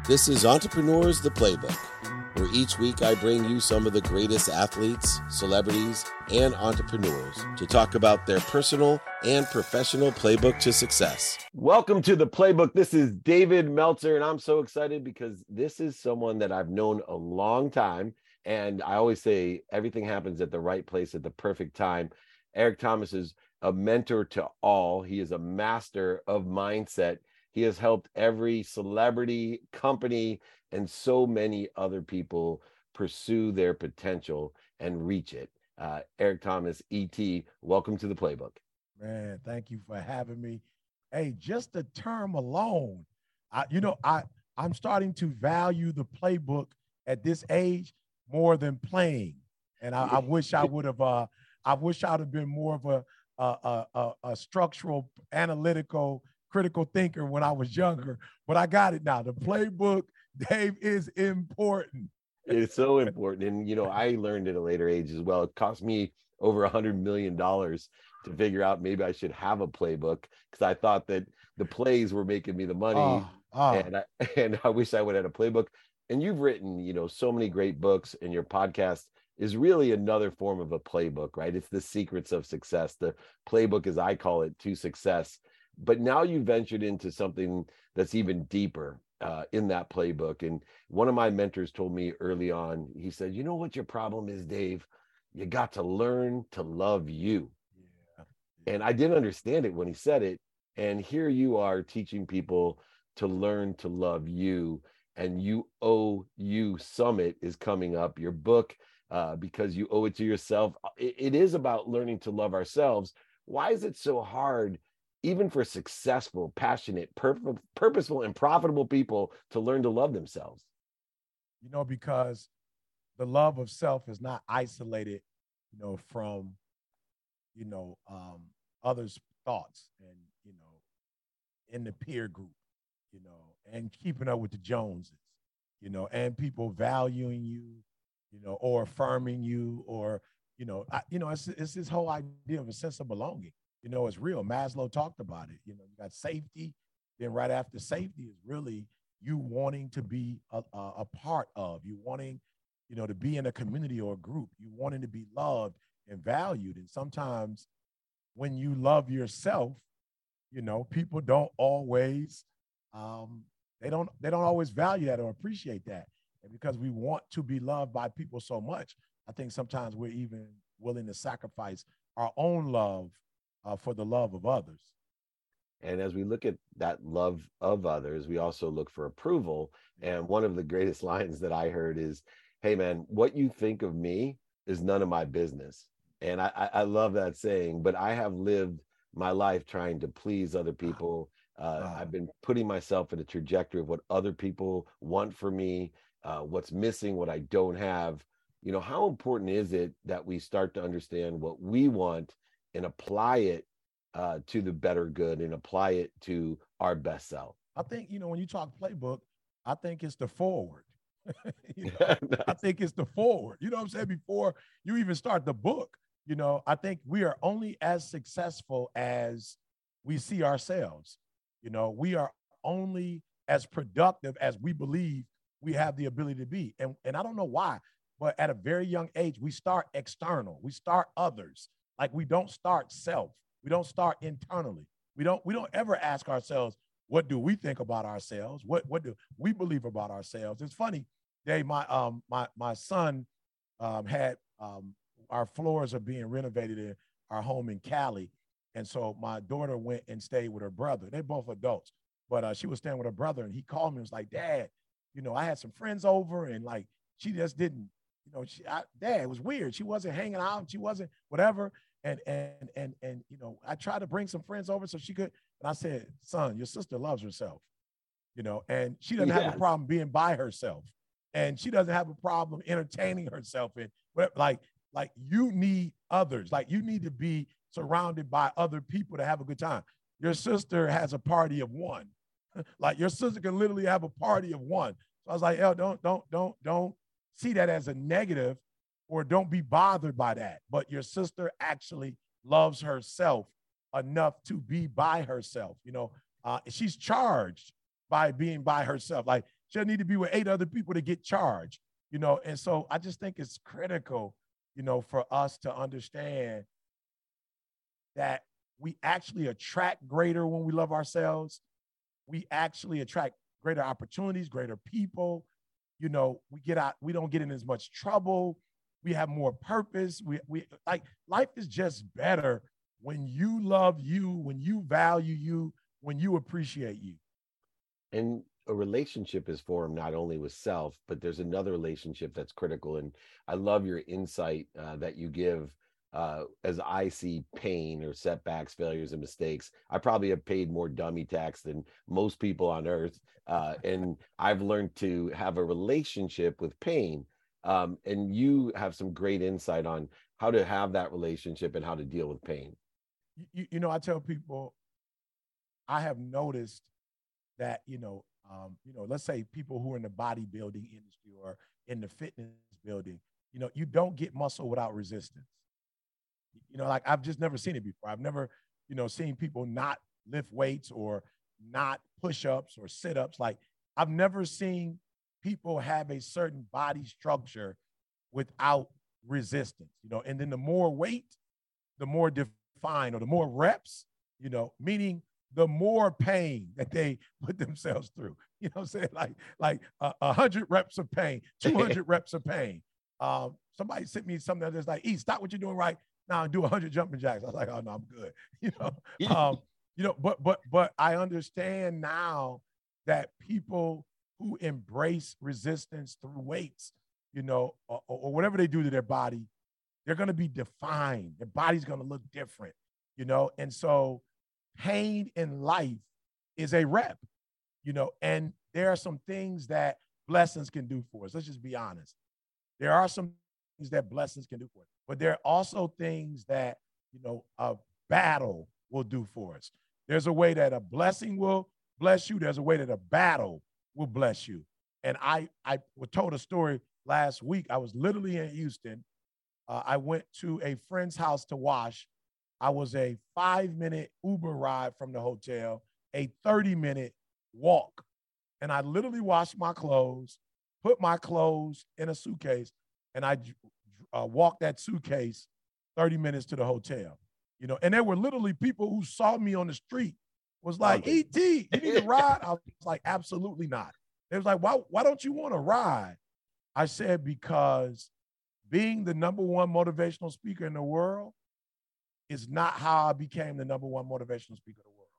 This is Entrepreneurs, the Playbook, where each week I bring you some of the greatest athletes, celebrities, and entrepreneurs to talk about their personal and professional playbook to success. Welcome to the Playbook. This is David Meltzer, and I'm so excited because this is someone that I've known a long time. And I always say everything happens at the right place at the perfect time. Eric Thomas is a mentor to all. He is a master of mindset. He has helped every celebrity, company, and so many other people pursue their potential and reach it. Eric Thomas, ET, welcome to the Playbook. Man, thank you for having me. Hey, just the term alone, I'm starting to value the playbook at this age more than playing. And I wish I would have. I wish I'd have been more of a structural, analytical, critical thinker when I was younger. But I got it now. The playbook, Dave, is important. It's so important. And, I learned at a later age as well. It cost me over $100 million to figure out maybe I should have a playbook because I thought that the plays were making me the money. And I wish I would have had a playbook. And you've written, so many great books, and your podcast is really another form of a playbook, right? It's the secrets of success, the playbook, as I call it, to success. But now you ventured into something that's even deeper in that playbook. And one of my mentors told me early on, he said, you know what your problem is, Dave? You got to learn to love you. Yeah. And I didn't understand it when he said it. And here you are teaching people to learn to love you. And You Summit is coming up, your book, because you owe it to yourself. It is about learning to love ourselves. Why is it so hard, even for successful, passionate, purposeful, and profitable people, to learn to love themselves? Because the love of self is not isolated, from, others' thoughts and, in the peer group, and keeping up with the Joneses, and people valuing you, or affirming you, or, it's this whole idea of a sense of belonging. It's real. Maslow talked about it. You got safety. Then right after safety is really you wanting to be a part of, you wanting, to be in a community or a group, you wanting to be loved and valued. And sometimes when you love yourself, people don't always, they don't always value that or appreciate that. And because we want to be loved by people so much, I think sometimes we're even willing to sacrifice our own love for the love of others. And as we look at that love of others, we also look for approval. And one of the greatest lines that I heard is, hey, man, what you think of me is none of my business. And I love that saying, but I have lived my life trying to please other people. I've been putting myself in a trajectory of what other people want for me, what's missing, what I don't have. How important is it that we start to understand what we want and apply it to the better good and apply it to our best self? I think, when you talk playbook, I think it's the forward. Nice. I think it's the forward. You know what I'm saying? Before you even start the book, I think we are only as successful as we see ourselves. We are only as productive as we believe we have the ability to be. And I don't know why, but at a very young age, we start external. We start others. Like we don't start self. We don't start internally. We don't ever ask ourselves, what do we think about ourselves? What do we believe about ourselves? It's funny, Dave, my son had our floors are being renovated in our home in Cali. And so my daughter went and stayed with her brother. They're both adults, but she was staying with her brother, and he called me and was like, Dad, I had some friends over, and like, she just didn't, Dad, it was weird. She wasn't hanging out. She wasn't whatever. And I tried to bring some friends over so she could. And I said, son, your sister loves herself, and she doesn't have a problem being by herself. And she doesn't have a problem entertaining herself. And like you need others. Like you need to be surrounded by other people to have a good time. Your sister has a party of one. Like your sister can literally have a party of one. So I was like, don't see that as a negative, or don't be bothered by that. But your sister actually loves herself enough to be by herself. She's charged by being by herself. Like she'll need to be with 8 other people to get charged, you know? And so I just think it's critical, you know, for us to understand that we actually attract greater when we love ourselves. We actually attract greater opportunities, greater people. You know, we don't get in as much trouble. We have more purpose. We like life is just better when you love you, when you value you, when you appreciate you. And a relationship is formed not only with self, but there's another relationship that's critical. And I love your insight that you give. As I see pain or setbacks, failures, and mistakes, I probably have paid more dummy tax than most people on earth. And I've learned to have a relationship with pain. And you have some great insight on how to have that relationship and how to deal with pain. You know, I tell people, I have noticed that, let's say people who are in the bodybuilding industry or in the fitness building, you know, you don't get muscle without resistance. You know, like I've just never seen it before. I've never, seen people not lift weights or not push-ups or sit-ups. Like I've never seen people have a certain body structure without resistance, and then the more weight, the more defined or the more reps, meaning the more pain that they put themselves through. You know what I'm saying? Like 100 reps of pain, 200 reps of pain. Somebody sent me something that's like, stop what you're doing right now and do 100 jumping jacks. I was like, oh no, I'm good. But I understand now that people who embrace resistance through weights, or whatever they do to their body, they're going to be defined. Their body's going to look different, and so pain in life is a rep, and there are some things that blessings can do for us. Let's just be honest. There are some things that blessings can do for us, but there are also things that, a battle will do for us. There's a way that a blessing will bless you. There's a way that a battle will bless you. And I was told a story last week. I was literally in Houston. I went to a friend's house to wash. I was a 5-minute Uber ride from the hotel, a 30-minute walk. And I literally washed my clothes, put my clothes in a suitcase, and I walked that suitcase 30 minutes to the hotel. And there were literally people who saw me on the street, was like, E.T., you need a ride? I was like, absolutely not. They was like, why don't you want to ride? I said, because being the #1 motivational speaker in the world is not how I became the #1 motivational speaker in the world.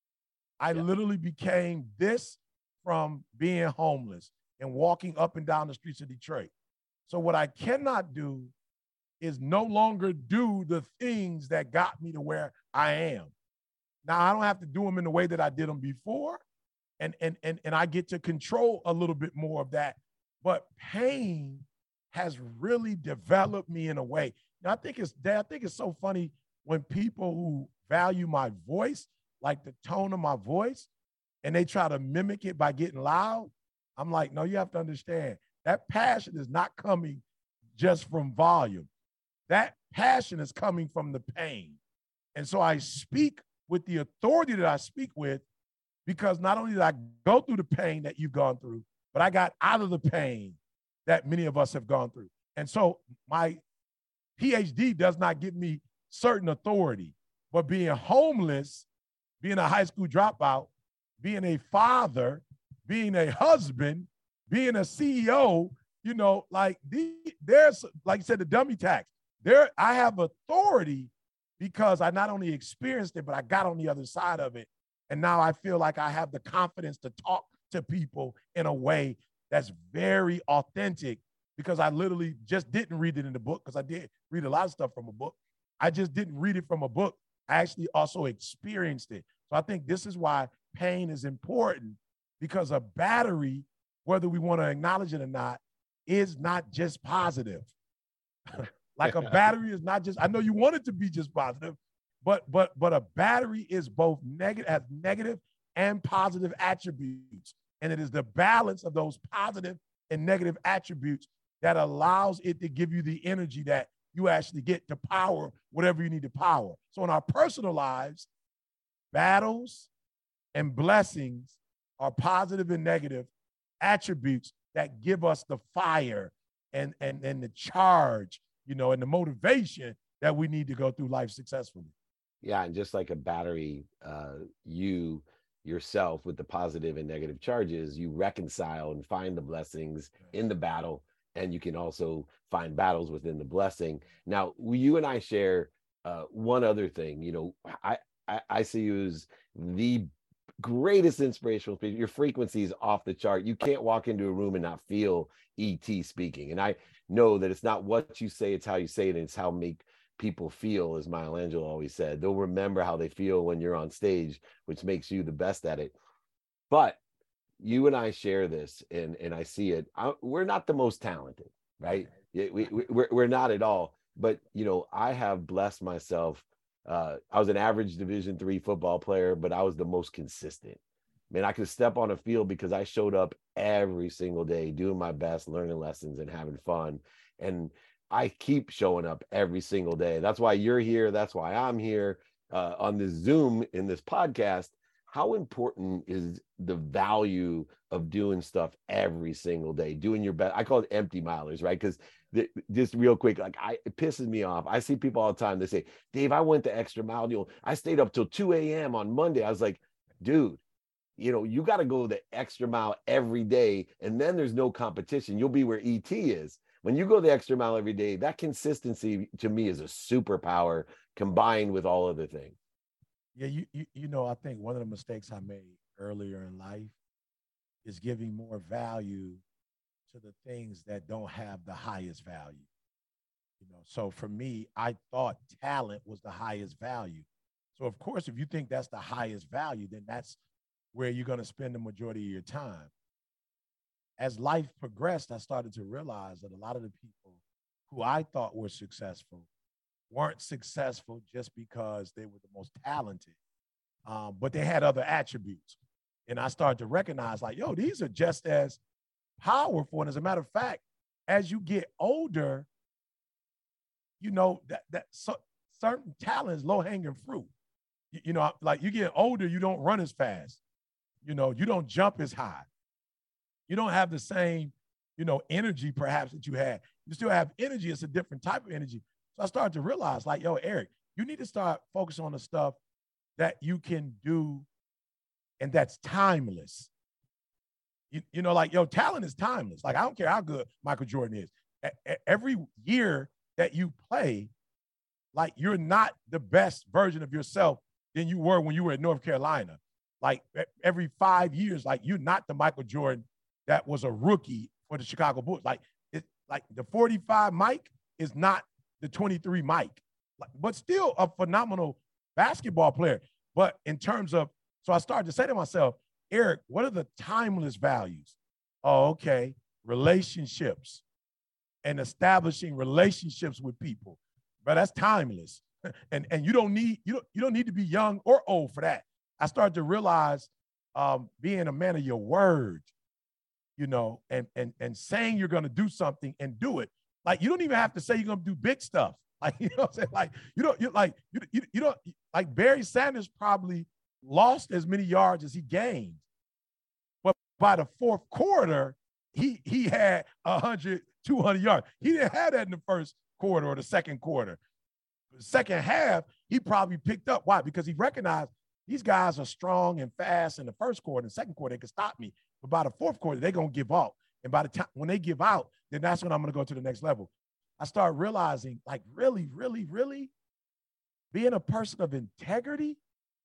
I literally became this from being homeless and walking up and down the streets of Detroit. So what I cannot do is no longer do the things that got me to where I am. Now, I don't have to do them in the way that I did them before, and I get to control a little bit more of that. But pain has really developed me in a way. Now, I think it's so funny when people who value my voice, like the tone of my voice, and they try to mimic it by getting loud. I'm like, no, you have to understand that passion is not coming just from volume. That passion is coming from the pain. And so I speak with the authority that I speak with, because not only did I go through the pain that you've gone through, but I got out of the pain that many of us have gone through. And so my PhD does not give me certain authority, but being homeless, being a high school dropout, being a father, being a husband, being a CEO, there's, like you said, the dummy tax. I have authority because I not only experienced it, but I got on the other side of it. And now I feel like I have the confidence to talk to people in a way that's very authentic, because I literally just didn't read it in the book, because I did read a lot of stuff from a book. I just didn't read it from a book. I actually also experienced it. So I think this is why pain is important, because a battery, whether we want to acknowledge it or not, is not just positive. Like a battery is not just, I know you want it to be just positive, but a battery is both negative, has negative and positive attributes. And it is the balance of those positive and negative attributes that allows it to give you the energy that you actually get to power whatever you need to power. So in our personal lives, battles and blessings are positive and negative attributes that give us the fire and the charge, you know, and the motivation that we need to go through life successfully. Yeah, and just like a battery, you yourself with the positive and negative charges, you reconcile and find the blessings in the battle, and you can also find battles within the blessing. Now, you and I share one other thing. You know, I see you as the greatest inspirational speaker. Your frequency is off the chart. You can't walk into a room and not feel ET speaking. And I know that it's not what you say, it's how you say it, and it's how make people feel, as Maya Angelou always said. They'll remember how they feel when you're on stage, which makes you the best at it. But you and I share this, and I see it. We're not the most talented, right? We're not at all. But, you know, I have blessed myself. I was an average Division III football player, but I was the most consistent. Man, I could step on a field because I showed up every single day, doing my best, learning lessons and having fun. And I keep showing up every single day. That's why you're here. That's why I'm here on this Zoom in this podcast. How important is the value of doing stuff every single day, doing your best? I call it empty milers, right? Because just real quick, like it pisses me off. I see people all the time. They say, Dave, I went the extra mile. You know, I stayed up till 2 a.m. on Monday. I was like, dude, you know, you got to go the extra mile every day. And then there's no competition. You'll be where ET is. When you go the extra mile every day, that consistency to me is a superpower combined with all other things. Yeah, you know, I think one of the mistakes I made earlier in life is giving more value to the things that don't have the highest value. You know, so for me, I thought talent was the highest value. So of course, if you think that's the highest value, then that's where you're going to spend the majority of your time. As life progressed, I started to realize that a lot of the people who I thought were successful weren't successful just because they were the most talented, but they had other attributes. And I started to recognize, like, yo, these are just as powerful. And as a matter of fact, as you get older, you know certain talents, low hanging fruit. You know, like you get older, you don't run as fast. You know, you don't jump as high. You don't have the same, you know, energy perhaps that you had. You still have energy. It's a different type of energy. So I started to realize, like, yo, Eric, you need to start focusing on the stuff that you can do and that's timeless. You know, like, yo, talent is timeless. Like, I don't care how good Michael Jordan is. Every year that you play, like, you're not the best version of yourself than you were when you were at North Carolina. Like, every 5 years, like, you're not the Michael Jordan that was a rookie for the Chicago Bulls. Like the 45 Mike is not the 23 Mike, but still a phenomenal basketball player. But in terms of, so I started to say to myself, Eric, what are the timeless values? Oh, okay, relationships and establishing relationships with people, but that's timeless. And you don't need to be young or old for that. I started to realize being a man of your word, you know, and saying you're going to do something and do it. Like, you don't even have to say you're going to do big stuff. Like, you know what I'm saying? Like, you don't, like Barry Sanders probably lost as many yards as he gained. But by the fourth quarter, he had 100, 200 yards. He didn't have that in the first quarter or the second quarter. The second half, he probably picked up. Why? Because he recognized these guys are strong and fast in the first quarter. In the second quarter, they can stop me. But by the fourth quarter, they're going to give out. And by the time when they give out, then that's when I'm going to go to the next level. I start realizing, like, really, really, really being a person of integrity,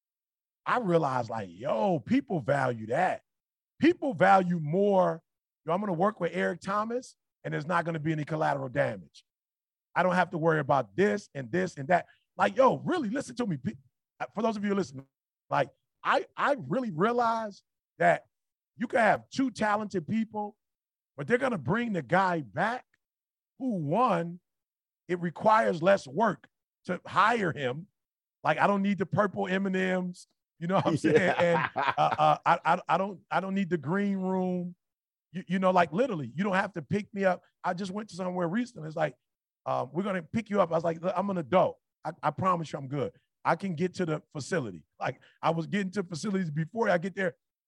I realized, like, yo, people value that. People value more, yo, I'm going to work with Eric Thomas, and there's not going to be any collateral damage. I don't have to worry about this and this and that. Like, yo, really listen to me. For those of you listening, like, I really realized that you can have two talented people, but they're going to bring the guy back who, one, it requires less work to hire him. Like, I don't need the purple M&Ms, you know what I'm saying? Yeah. And I don't need the green room. You know, like, literally, you don't have to pick me up. I just went to somewhere recently. It's like, we're going to pick you up. I was like, I'm an adult. I promise you I'm good. I can get to the facility. Like, I was getting to facilities before I get there.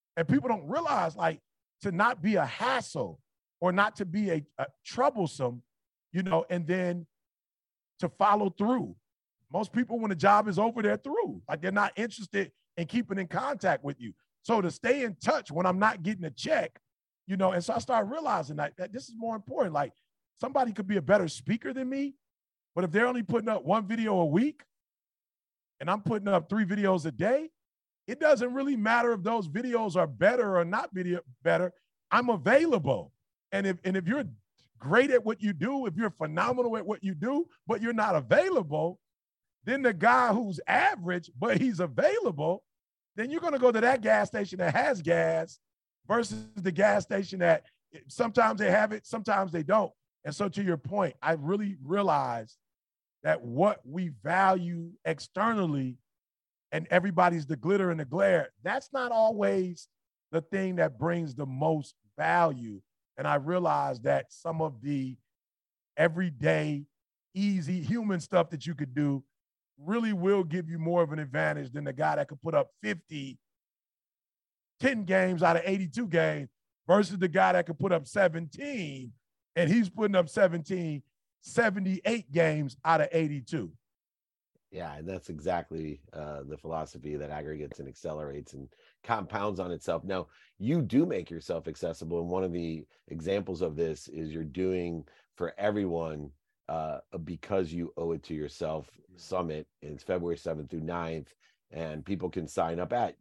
And people don't realize, like, to not be a hassle or not to be a troublesome, you know, and then to follow through. Most people, when the job is over, they're through. Like, they're not interested in keeping in contact with you. So to stay in touch when I'm not getting a check, you know, and so I started realizing that this is more important. Like, somebody could be a better speaker than me, but if they're only putting up one video a week and I'm putting up 3 videos a day, it doesn't really matter if those videos are better or not better. I'm available. And if you're great at what you do, if you're phenomenal at what you do, but you're not available, then the guy who's average, but he's available, then you're going to go to that gas station that has gas versus the gas station that sometimes they have it, sometimes they don't. And so to your point, I really realized that what we value externally and everybody's the glitter and the glare, that's not always the thing that brings the most value. And I realized that some of the everyday, easy human stuff that you could do really will give you more of an advantage than the guy that could put up 50, 10 games out of 82 games versus the guy that could put up 17, and he's putting up 17, 78 games out of 82. Yeah, and that's exactly the philosophy that aggregates and accelerates and compounds on itself. Now, you do make yourself accessible, and one of the examples of this is you're doing for everyone because you owe it to yourself summit. And it's February 7th through 9th, and people can sign up at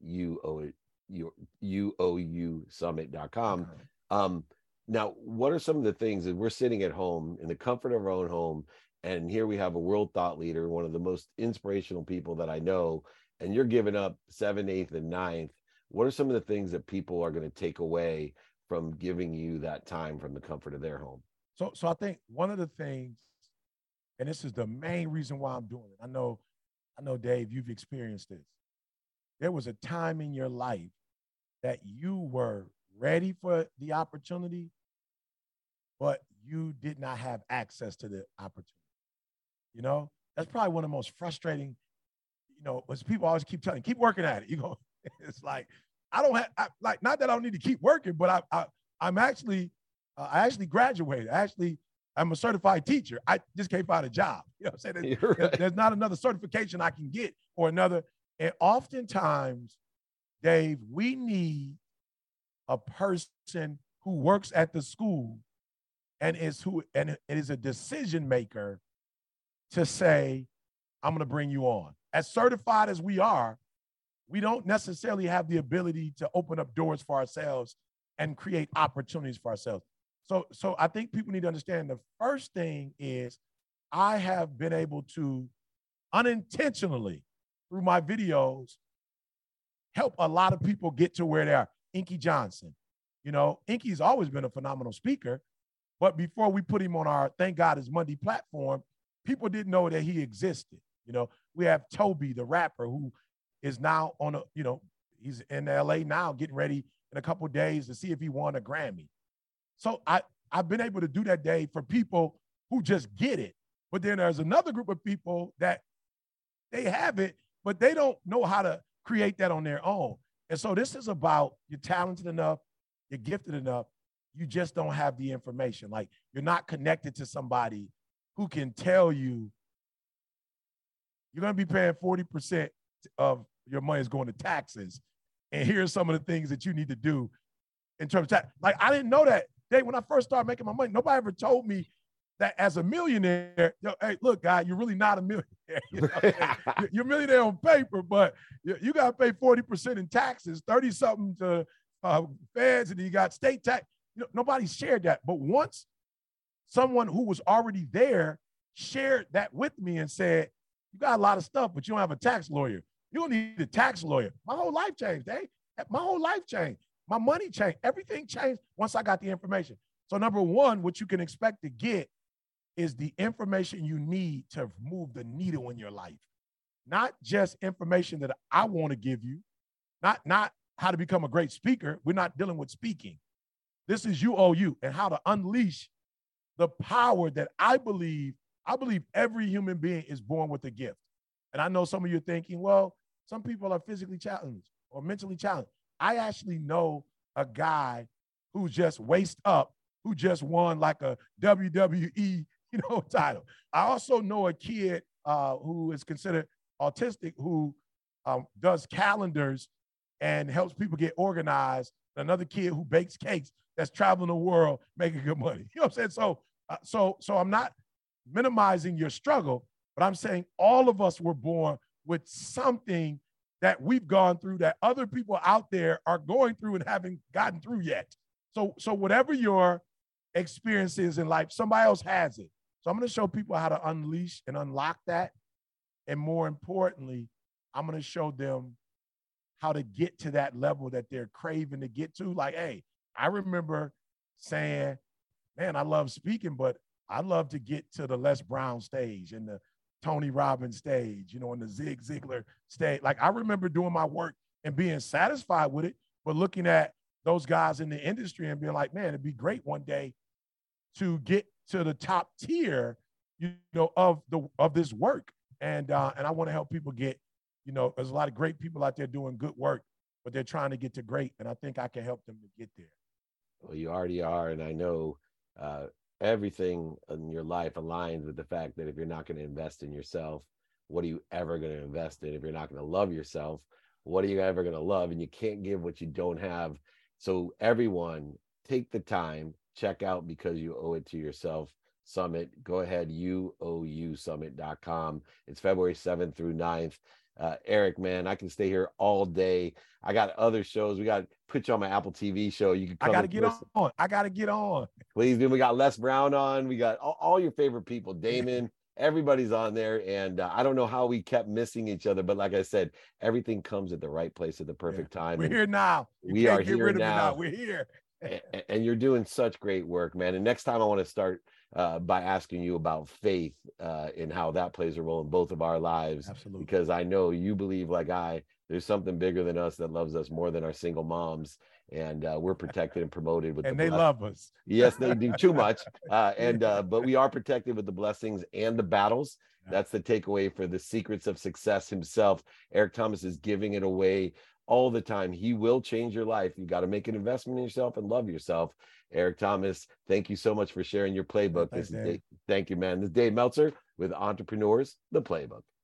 youousummit.com. Now, what are some of the things that we're sitting at home in the comfort of our own home, and here we have a world thought leader, one of the most inspirational people that I know, and you're giving up 7th, 8th, and 9th. What are some of the things that people are going to take away from giving you that time from the comfort of their home? So I think one of the things, and this is the main reason why I'm doing it. I know, Dave, you've experienced this. There was a time in your life that you were ready for the opportunity, but you did not have access to the opportunity. You know, that's probably one of the most frustrating, you know, was people always keep telling you, keep working at it. You know, it's like, I don't have, not that I don't need to keep working, but I actually graduated. I'm a certified teacher. I just can't find a job. You know what I'm saying? There's not another certification I can get or another. And oftentimes, Dave, we need a person who works at the school and is a decision maker to say, I'm going to bring you on. As certified as we are, we don't necessarily have the ability to open up doors for ourselves and create opportunities for ourselves. So I think people need to understand the first thing is I have been able to unintentionally through my videos help a lot of people get to where they are. Inky Johnson, you know, Inky's always been a phenomenal speaker, but before we put him on our Thank God It's Monday platform, people didn't know that he existed. You know, we have Toby, the rapper, who is now on a, you know, he's in LA now getting ready in a couple of days to see if he won a Grammy. So I've been able to do that day for people who just get it. But then there's another group of people that they have it, but they don't know how to create that on their own. And so this is about you're talented enough, you're gifted enough, you just don't have the information. Like, you're not connected to somebody who can tell you you're going to be paying 40% of your money is going to taxes. And here's some of the things that you need to do in terms of tax. Like, I didn't know that. When I first started making my money, nobody ever told me that as a millionaire, hey, look, guy, you're really not a millionaire. You know you're a millionaire on paper, but you got to pay 40% in taxes, 30-something to feds, and you got state tax. You know, nobody shared that. But once someone who was already there shared that with me and said, you got a lot of stuff, but you don't have a tax lawyer. You don't need a tax lawyer. My whole life changed, Dave. My whole life changed. My money changed. Everything changed once I got the information. So number one, what you can expect to get is the information you need to move the needle in your life. Not just information that I want to give you, not how to become a great speaker. We're not dealing with speaking. This is you and how to unleash the power that I believe every human being is born with a gift. And I know some of you are thinking, well, some people are physically challenged or mentally challenged. I actually know a guy who's just waist up, who just won like a WWE, title. I also know a kid who is considered autistic who does calendars and helps people get organized. Another kid who bakes cakes that's traveling the world making good money. You know what I'm saying? So I'm not minimizing your struggle, but I'm saying all of us were born with something that we've gone through that other people out there are going through and haven't gotten through yet. So whatever your experience is in life, somebody else has it. So I'm going to show people how to unleash and unlock that. And more importantly, I'm going to show them how to get to that level that they're craving to get to. Like, hey, I remember saying, man, I love speaking, but I love to get to the Les Brown stage and the Tony Robbins stage, and the Zig Ziglar stage. Like, I remember doing my work and being satisfied with it, but looking at those guys in the industry and being like, man, it'd be great one day to get to the top tier, of this work. And I want to help people get, there's a lot of great people out there doing good work, but they're trying to get to great. And I think I can help them to get there. Well, you already are. And I know everything in your life aligns with the fact that if you're not going to invest in yourself, what are you ever going to invest in? If you're not going to love yourself, what are you ever going to love? And you can't give what you don't have. So everyone, take the time, check out Because You Owe It to Yourself Summit. Go ahead, youousummit.com. It's February 7th through 9th. Eric, man, I can stay here all day. I got other shows. We got to put you on my Apple TV show. You can come. I got to get on. I got to get on. Please do. We got Les Brown on. We got all your favorite people. Damon, everybody's on there. And I don't know how we kept missing each other, but like I said, everything comes at the right place at the perfect time. We're here now. We are here now. We're here. And you're doing such great work, man. And next time I want to start by asking you about faith and how that plays a role in both of our lives. Absolutely. Because I know you believe, like there's something bigger than us that loves us more than our single moms. And we're protected and promoted with and they love us. Yes, they do too much. But we are protected with the blessings and the battles. That's the takeaway for the Secrets of Success himself. Eric Thomas is giving it away all the time. He will change your life. You got to make an investment in yourself and love yourself. Eric Thomas, thank you so much for sharing your playbook. Thanks, Thank you, man. This is Dave Meltzer with Entrepreneurs, the Playbook.